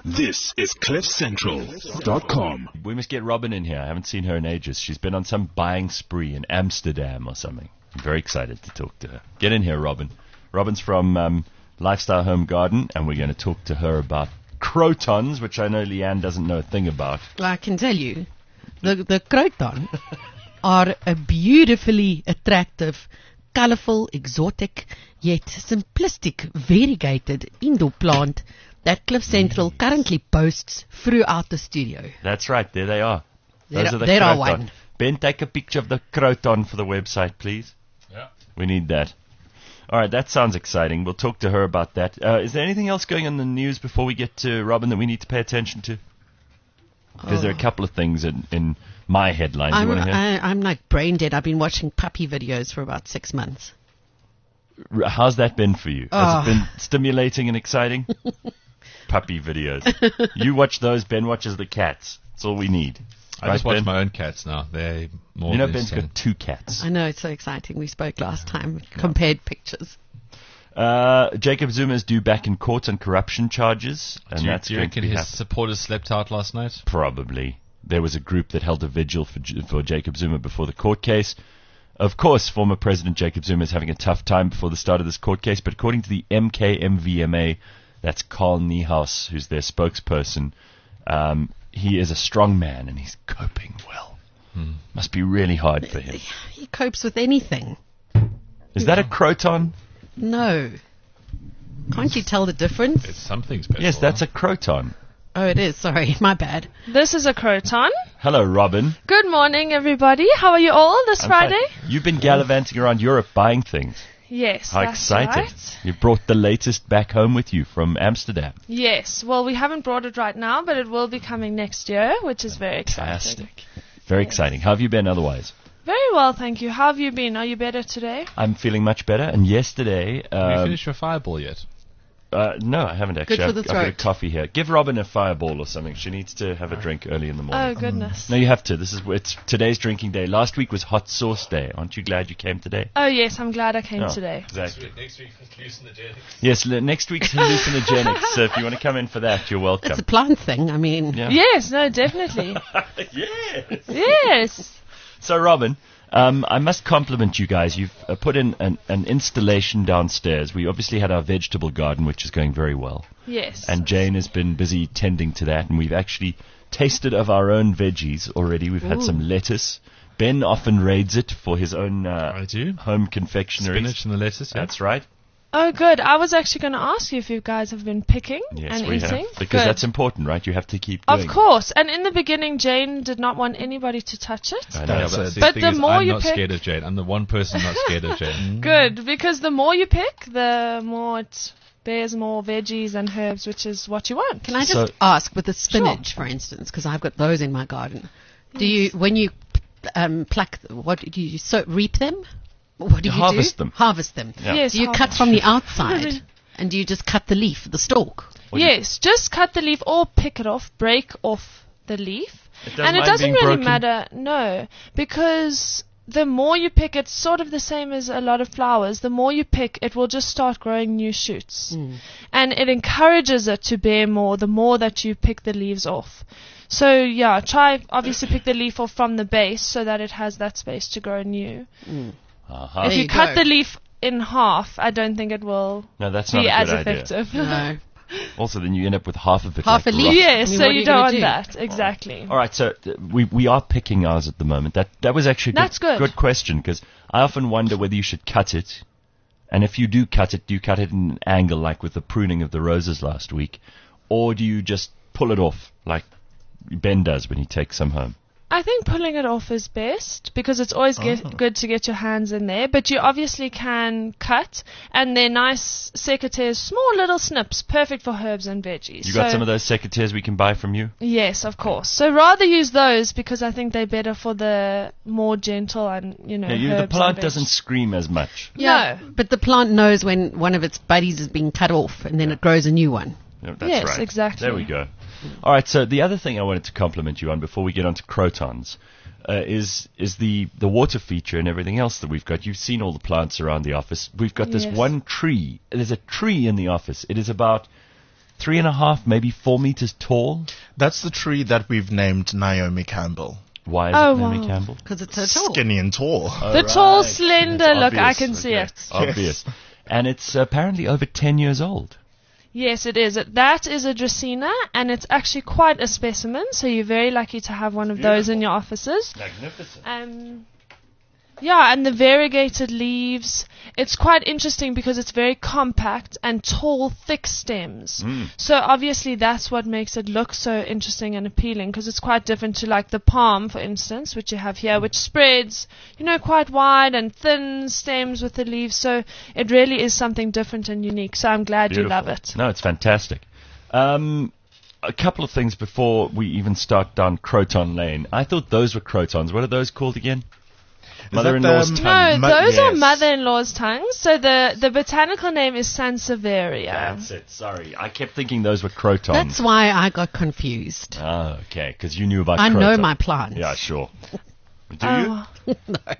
This is CliffCentral.com. We must get Robin in here. I haven't seen her in ages. She's been on some buying spree in Amsterdam or something. I'm very excited to talk to her. Get in here, Robin. Robin's from Lifestyle Home Garden, and we're going to talk to her about crotons, which I know Leanne doesn't know a thing about. Well, I can tell you, the croton are a beautifully attractive, colourful, exotic, yet simplistic, variegated indoor plant that Cliff Central currently boasts throughout the studio. That's right. There they are. Those are the there are croton. one. Ben, take a picture of the croton for the website, please. Yeah. We need that. All right, that sounds exciting. We'll talk to her about that. Is there anything else going on in the news before we get to Robin that we need to pay attention to? Because there are a couple of things in my headlines. You want to hear? I'm like brain dead. I've been watching puppy videos for about 6 months. How's that been for you? Has it been stimulating and exciting? Puppy videos. You watch those, Ben watches the cats. That's all we need. I just watch my own cats now. They're more. You know, Ben's got 2 cats. I know, it's so exciting. We spoke last time, compared pictures. Jacob Zuma is due back in court on corruption charges. And Do you that's going reckon to be his supporters slept out last night? Probably. There was a group that held a vigil for Jacob Zuma before the court case. Of course, former President Jacob Zuma is having a tough time before the start of this court case, but according to the MKMVMA, that's Carl Niehaus, who's their spokesperson, he is a strong man and he's coping well. Must be really hard for him. He copes with anything. Is that a croton? No. Can't you tell the difference? It's something special. Yes, that's a croton. Oh, it is. Sorry, my bad. This is a croton. Hello, Robin. Good morning, everybody. How are you all this Friday? Fine. You've been gallivanting around Europe buying things. Yes, How that's exciting. right. You brought the latest back home with you from Amsterdam. Yes. Well, we haven't brought it right now, but it will be coming next year, which is very exciting. Fantastic. Very exciting. How have you been otherwise? Very well, thank you. How have you been? Are you better today? I'm feeling much better. And yesterday... Have you finished your fireball yet? No, I haven't actually. Good for the I've got a throat. coffee here. Give Robin a fireball or something. She needs to have a drink early in the morning. Oh, goodness. No, you have to. It's today's drinking day. Last week was hot sauce day. Aren't you glad you came today? Oh, yes, I'm glad I came Oh, today. Exactly. Next week is hallucinogenics. Yes, next week's hallucinogenics. So if you want to come in for that, you're welcome. It's a plant thing. I mean, Yeah. Yes, no, definitely. Yes. Yes. So, Robin, I must compliment you guys. You've put in an installation downstairs. We obviously had our vegetable garden, which is going very well. Yes. And Jane has been busy tending to that, and we've actually tasted of our own veggies already. We've had some lettuce. Ben often raids it for his own I do. home confectionery. Spinach and the lettuce, yeah. That's right. Oh, good. I was actually going to ask you if you guys have been picking Yes, and we eating. have. Because Good. that's important, right? You have to keep doing Of course. And in the beginning, Jane did not want anybody to touch it. I know. Yeah, So- the But thing the is, more I'm you not pick- scared of Jane. I'm the one person not scared of Jane. Good, because the more you pick, the more it bears more veggies and herbs, which is what you want. can I just So- ask with the spinach, for instance, because I've got those in my garden. Do you, when you pluck, what do you reap them? What do you Harvest do? them. Harvest them. Yeah. Yes, Do you cut from the outside, and do you just cut the leaf, the stalk? Yes, just cut the leaf or pick it off, break off the leaf. doesn't And it mind doesn't being really broken? matter, no, because the more you pick, it's sort of the same as a lot of flowers. The more you pick, it will just start growing new shoots. And it encourages it to bear more the more that you pick the leaves off. So, yeah, try obviously pick the leaf off from the base so that it has that space to grow new. Uh-huh. If There you you cut go. the leaf in half, I don't think it will No, that's not be a as good idea. effective. No. Also, then you end up with half of it. Half like a leaf. rotten. Yes, I mean, so what are you you don't gonna want do? that. Exactly. All right, so we are picking ours at the moment. That was actually a That's good. good question, because I often wonder whether you should cut it, and if you do cut it in an angle like with the pruning of the roses last week, or do you just pull it off like Ben does when he takes some home? I think pulling it off is best because it's always good to get your hands in there. But you obviously can cut, and they're nice secateurs, small little snips, perfect for herbs and veggies. You got some of those secateurs we can buy from you? Yes, of course. So rather use those because I think they're better for the more gentle and, Yeah, herbs the and plant veg. doesn't scream as much. No. But the plant knows when one of its buddies is being cut off, and then it grows a new one. No, that's Yes, right. exactly. There we go. All right, so the other thing I wanted to compliment you on before we get on to crotons is the water feature and everything else that we've got. You've seen all the plants around the office. We've got this Yes. one tree. There's a tree in the office. It is about 3.5, maybe 4 meters tall. That's the tree that we've named Naomi Campbell. Why is Oh, it Naomi wow. Campbell? Because it's so tall. Skinny and tall. The tall, slender It's look, I obvious. can see Okay. it. Obvious. And it's apparently over 10 years old. Yes, it is. That is a Dracaena, and it's actually quite a specimen, so you're very lucky to have one of those in your offices. Magnificent. Yeah, and the variegated leaves, it's quite interesting because it's very compact and tall, thick stems. So obviously that's what makes it look so interesting and appealing, because it's quite different to like the palm, for instance, which you have here, which spreads, quite wide and thin stems with the leaves. So it really is something different and unique. So I'm glad you love it. No, it's fantastic. A couple of things before we even start down Croton Lane. I thought those were crotons. What are those called again? Mother-in-law's the- tongue. No, those are yes. mother-in-law's tongues. So the botanical name is Sansevieria. That's it. Sorry. I kept thinking those were crotons. That's why I got confused. Oh, okay. Because you knew about I know croton. my plants. Yeah, sure. Do Oh. you?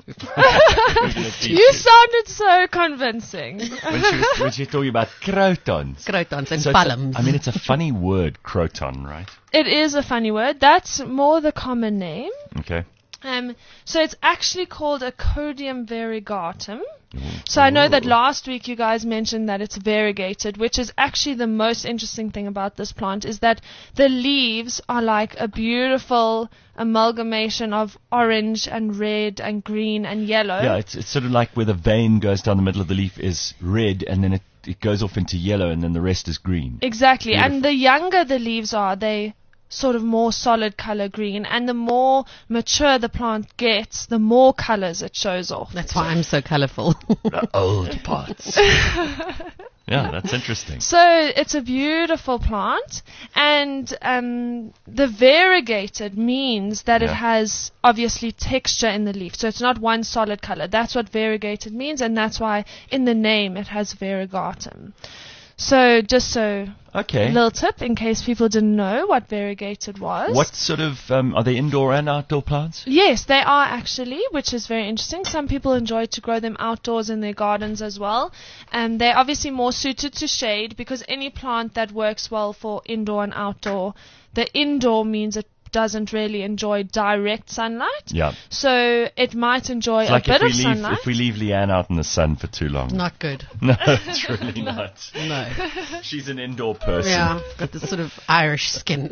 You sounded so convincing. when she was talking about crotons. Crotons and So palms. it's a funny word, croton, right? It is a funny word. That's more the common name. Okay. So it's actually called a Codium variegatum. So I know that last week you guys mentioned that it's variegated, which is actually the most interesting thing about this plant, is that the leaves are like a beautiful amalgamation of orange and red and green and yellow. Yeah, it's sort of like where the vein goes down the middle of the leaf is red, and then it goes off into yellow, and then the rest is green. Exactly. Beautiful. And the younger the leaves are, they sort of more solid color green, and the more mature the plant gets, the more colors it shows off. That's why I'm so colourful. The old parts. Yeah, that's interesting. So it's a beautiful plant, and the variegated means that it Yeah. has obviously texture in the leaf. So it's not one solid color. That's what variegated means, and that's why in the name it has variegatum. So just so Okay. a little tip in case people didn't know what variegated was. What sort of, are they indoor and outdoor plants? Yes, they are actually, which is very interesting. Some people enjoy to grow them outdoors in their gardens as well. And they're obviously more suited to shade, because any plant that works well for indoor and outdoor, the indoor means it doesn't really enjoy direct sunlight. Yeah. So it might enjoy It's a like bit of if sunlight. we leave Leanne out in the sun for too long. Not good. No, it's really not. No. She's an indoor person. Yeah, got this sort of Irish skin,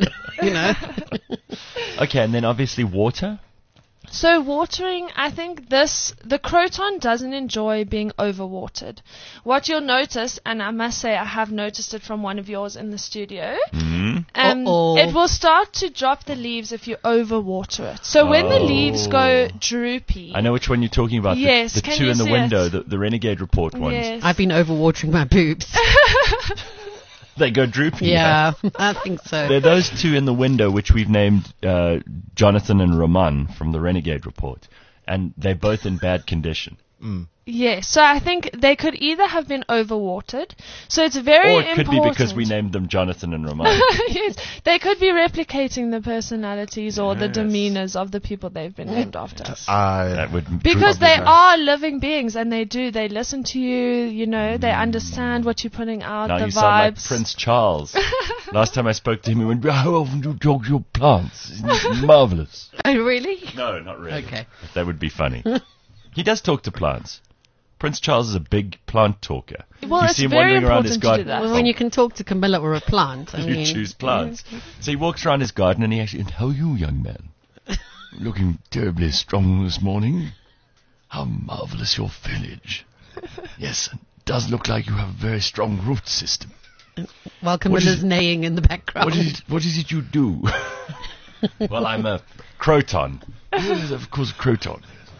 Okay, and then obviously water. So watering, I think the croton doesn't enjoy being overwatered. What you'll notice, and I must say I have noticed it from one of yours in the studio, Uh-oh. it will start to drop the leaves if you overwater it. So when the leaves go droopy, I know which one you're talking about. Yes, the can two you in the see window, it? the Renegade Report ones. yes. I've been overwatering my boobs. They go droopy. Yeah, I think so. They're those two in the window, which we've named Jonathan and Roman from the Renegade Report. And they're both in bad condition. Yes, so I think they could either have been overwatered. So it's very Or it could important. be because we named them Jonathan and Roman. Yes, they could be replicating the personalities or the Yes. demeanors of the people they've been named after. That would Because they probably- are living beings, and they listen to you, they understand what you're putting out, Now the you sound like vibes. Prince Charles. Last time I spoke to him, he went, "How often do you talk to your plants? It's marvelous." Oh, really? No, not really. Okay. But that would be funny. He does talk to plants. Prince Charles is a big plant talker. Well, you it's see him very wandering around his important to do garden. that. Well, when you can talk to Camilla or a plant, I You mean, choose plants. So he walks around his garden and he actually, "How are you, young man? Looking terribly strong this morning. How marvellous your foliage. Yes, it does look like you have a very strong root system. while Camilla's neighing in the background. What is it you do?" Well, I'm a croton. Yes, of course, a croton.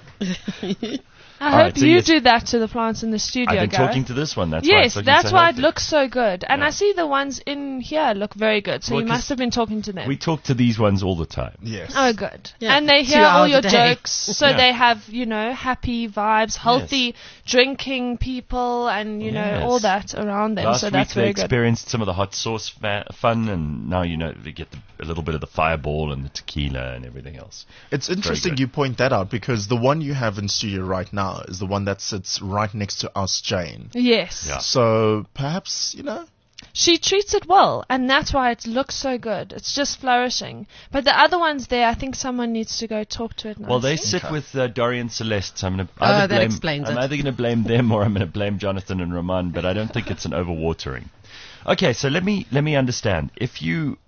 I All hope right, so you yes. do that to the plants in the studio, I've been Gareth. talking to this one. That's Yes, why that's why it healthy. looks so good. And Yeah. I see the ones in here look very good, so Well, you 'cause must have been talking to them. We talk to these ones all the time. Yes. Oh, good. Yeah, And they 2 hear all hours your a day. jokes, so Yeah. they have, happy vibes, healthy drinking people, and, Yes. all that around them. Last so week that's they very good. experienced some of the hot sauce fun, and now they get a little bit of the fireball and the tequila and everything else. It's interesting good. you point that out, because the one you have in studio right now is the one that sits right next to us, Jane. Yes. Yeah. So perhaps, she treats it well, and that's why it looks so good. It's just flourishing. But the other ones there, I think someone needs to go talk to it nicely. Well, they sit with Dorian Celeste. So I'm going to that explains I'm it. either going to blame them or I'm going to blame Jonathan and Roman. But I don't think it's an overwatering. Okay, so let me understand. If you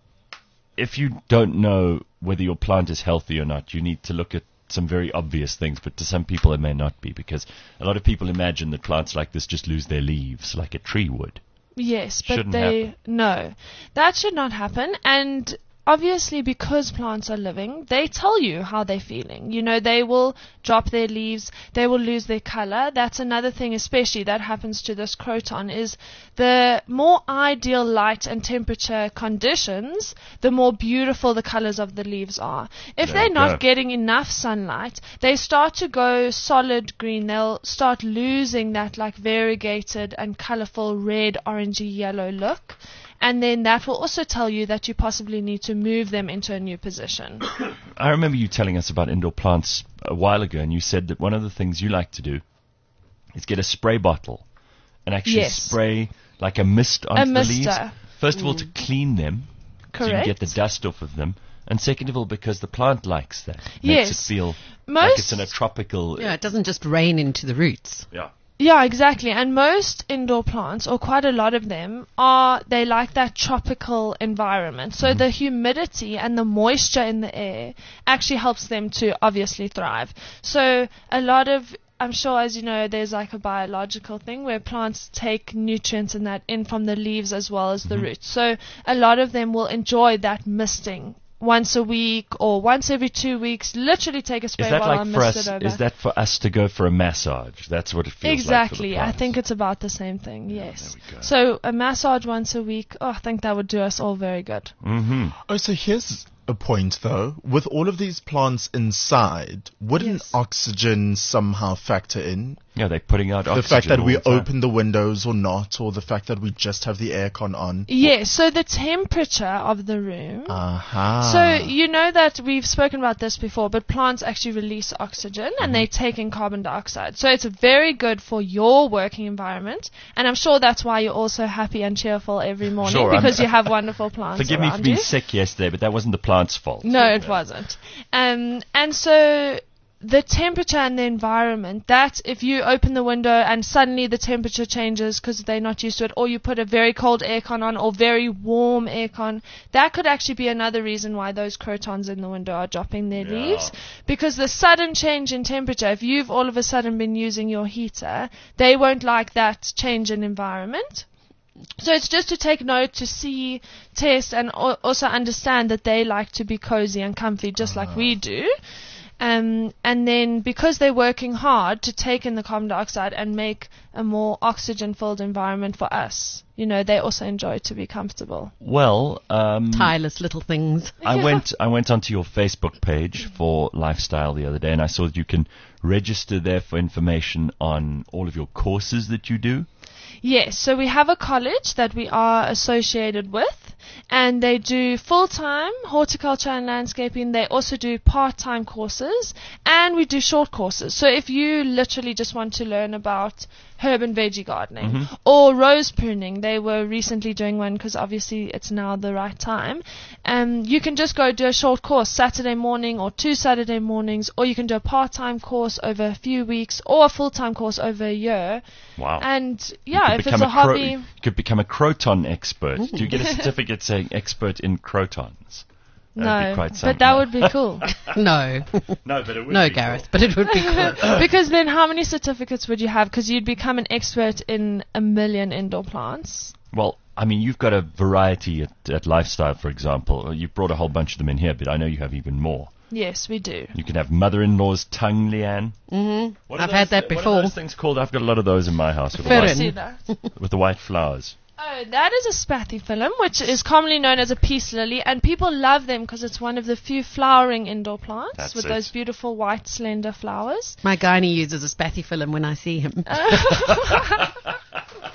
don't know whether your plant is healthy or not, you need to look at some very obvious things, but to some people it may not be, because a lot of people imagine that plants like this just lose their leaves like a tree would. Yes, but Shouldn't happen. no, that should not happen. And obviously, because plants are living, they tell you how they're feeling. You know, they will drop their leaves, they will lose their color. That's another thing, especially that happens to this croton, is the more ideal light and temperature conditions, the more beautiful the colors of the leaves are. If There they're you not go. getting enough sunlight, they start to go solid green. They'll start losing that like variegated and colorful red, orangey, yellow look. And then that will also tell you that you possibly need to move them into a new position. I remember you telling us about indoor plants a while ago, and you said that one of the things you like to do is get a spray bottle and actually Yes. spray like a mist onto the leaves. mister. First of all, to clean them, so you can get the Correct. dust off of them. And second of all, because the plant likes that. Makes Yes. it feel like Most- it's in a tropical... Yeah, it doesn't just rain into the roots. Yeah. Yeah, exactly. And most indoor plants, or quite a lot of them, they like that tropical environment. So the humidity and the moisture in the air actually helps them to obviously thrive. So a lot of, I'm sure, as you know, there's like a biological thing where plants take nutrients and that in from the leaves as well as the roots. So a lot of them will enjoy that misting once a week or once every 2 weeks. Literally take a spray Is that bottle like and for mist us? it over. Is that for us to go for a massage? That's what it feels Exactly. like for the I plants. think it's about the same thing, yes. there we go. So a massage once a week, I think that would do us all very good. Mm-hmm. Oh, so here's a point though. With all of these plants inside, wouldn't Yes. oxygen somehow factor in? Yeah, they're putting out The oxygen fact that all we the time. open the windows or not, or the fact that we just have the aircon on. Yes, so the temperature of the room. Aha. So you know that we've spoken about this before, but plants actually release oxygen and they take in carbon dioxide. So it's very good for your working environment, and I'm sure that's why you're also happy and cheerful every morning, Sure, because you have wonderful plants Forgive me for around being you. sick yesterday, but that wasn't the plant's fault. No, it wasn't. And so the temperature and the environment, that if you open the window and suddenly the temperature changes because they're not used to it, or you put a very cold aircon on or very warm aircon, that could actually be another reason why those crotons in the window are dropping their leaves. Because the sudden change in temperature, if you've all of a sudden been using your heater, they won't like that change in environment. So it's just to take note, to see, test, and also understand that they like to be cozy and comfy just like we do. And then because they're working hard to take in the carbon dioxide and make a more oxygen-filled environment for us, you know, they also enjoy to be comfortable. Well, Tireless little things. I went onto your Facebook page for Lifestyle the other day, and I saw that you can register there for information on all of your courses that you do. Yes, so we have a college that we are associated with, and they do full-time horticulture and landscaping. They also do part-time courses, and we do short courses. So if you literally just want to learn about herb and veggie gardening or rose pruning, they were recently doing one because obviously it's now the right time. You can just go do a short course Saturday morning or 2 Saturday mornings, or you can do a part-time course over a few weeks or a full-time course over a year. Wow. And You yeah, could if it's become a hobby. You could become a croton expert. Do you get a certificate saying expert in crotons? That'd be No, quite but something. that would be cool. No. No, but it would No, be Gareth, but it would be cool. Because then how many certificates would you have? Because you'd become an expert in 1 million indoor plants. cool. Well, I mean, you've got a variety at Lifestyle, for example. You've brought a whole bunch of them in here, but I know you have even more. Yes, we do. You can have mother-in-law's tongue, Leanne. Mm-hmm. What are I've had those- that What are before. those things called? I've got a lot of those in my house with the, Ferret. white, See that? with the white flowers. Oh, that is a spathiphyllum, which is commonly known as a peace lily, and people love them because it's one of the few flowering indoor plants That's with it. those beautiful white slender flowers. My gynae uses a spathiphyllum when I see him.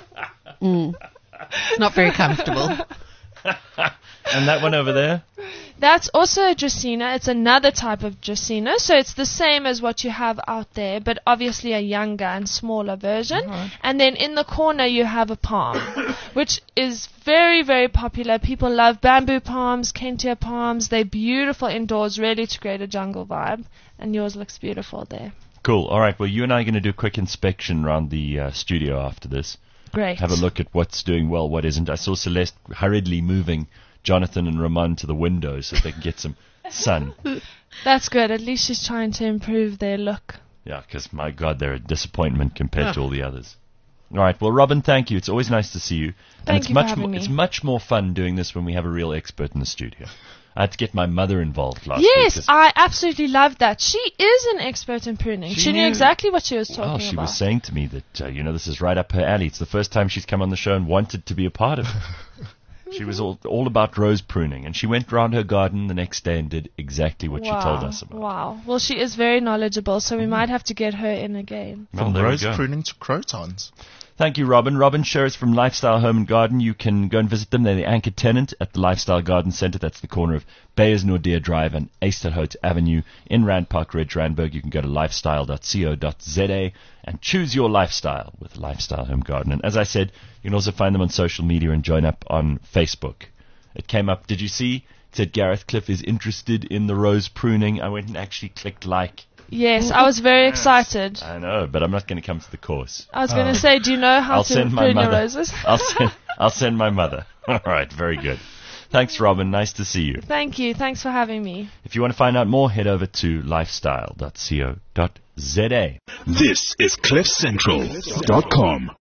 It's not very comfortable. And that one over there? That's also a Dracaena. It's another type of Dracaena. So it's the same as what you have out there, but obviously a younger and smaller version. And then in the corner you have a palm, which is very, very popular. People love bamboo palms, Kentia palms. They're beautiful indoors, really to create a jungle vibe. And yours looks beautiful there. Cool. All right. Well, you and I are going to do a quick inspection around the studio after this. Great. Have a look at what's doing well, what isn't. I saw Celeste hurriedly moving Jonathan and Ramon to the windows so they can get some sun. That's good. At least she's trying to improve their look. Yeah, because, my God, they're a disappointment compared to all the others. All right. Well, Robin, thank you. It's always nice to see you. Thank you for having me. It's much more fun doing this when we have a real expert in the studio. I had to get my mother involved last week. Yes, I absolutely love that. She is an expert in pruning. She knew exactly what she was talking about. She was saying to me that, this is right up her alley. It's the first time she's come on the show and wanted to be a part of it. She was all about rose pruning, and she went round her garden the next day and did exactly what she told us about. Wow. Well, she is very knowledgeable, so we might have to get her in again. Well, From there we rose go. pruning to crotons. Thank you, Robin. Robin Sher is from Lifestyle Home and Garden. You can go and visit them. They're the anchor tenant at the Lifestyle Garden Centre. That's the corner of Beyers Nordeer Drive and Easterhout Avenue in Rand Park Ridge, Randburg. You can go to lifestyle.co.za and choose your lifestyle with Lifestyle Home Garden. And as I said, you can also find them on social media and join up on Facebook. It came up, did you see? It said Gareth Cliff is interested in the rose pruning. I went and actually clicked like. Yes, I was very excited. I know, but I'm not going to come to the course. I was going to say, do you know how I'll to send my prune your mother. roses? I'll send my mother. All right, very good. Thanks, Robin. Nice to see you. Thank you. Thanks for having me. If you want to find out more, head over to lifestyle.co.za. This is CliffCentral.com.